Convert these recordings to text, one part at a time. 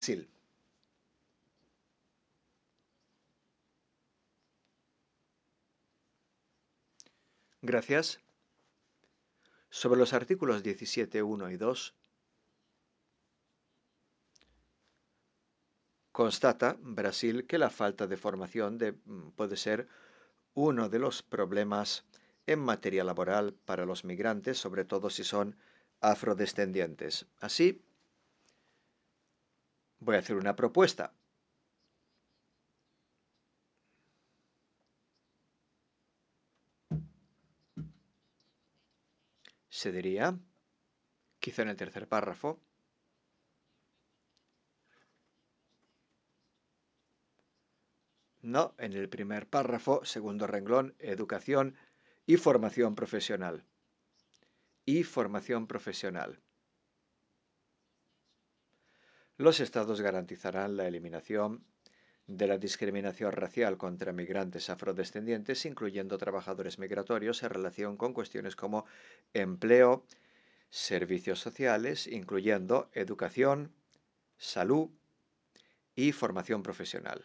Brasil. Gracias. Sobre los artículos 17, 1 y 2, constata Brasil que la falta de formación puede ser uno de los problemas en materia laboral para los migrantes, sobre todo si son afrodescendientes. Así, voy a hacer una propuesta. Se diría, quizá en el tercer párrafo, no, en el primer párrafo, segundo renglón, educación y formación profesional. Y formación profesional. Los Estados garantizarán la eliminación de la discriminación racial contra migrantes afrodescendientes, incluyendo trabajadores migratorios, en relación con cuestiones como empleo, servicios sociales, incluyendo educación, salud y formación profesional.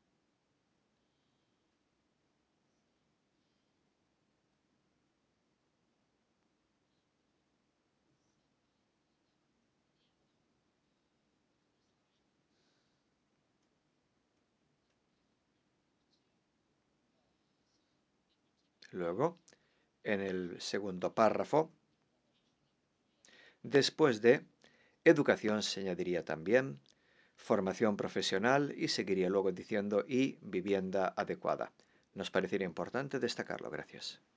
Luego, en el segundo párrafo, después de educación se añadiría también formación profesional y seguiría luego diciendo y vivienda adecuada. Nos parecería importante destacarlo. Gracias.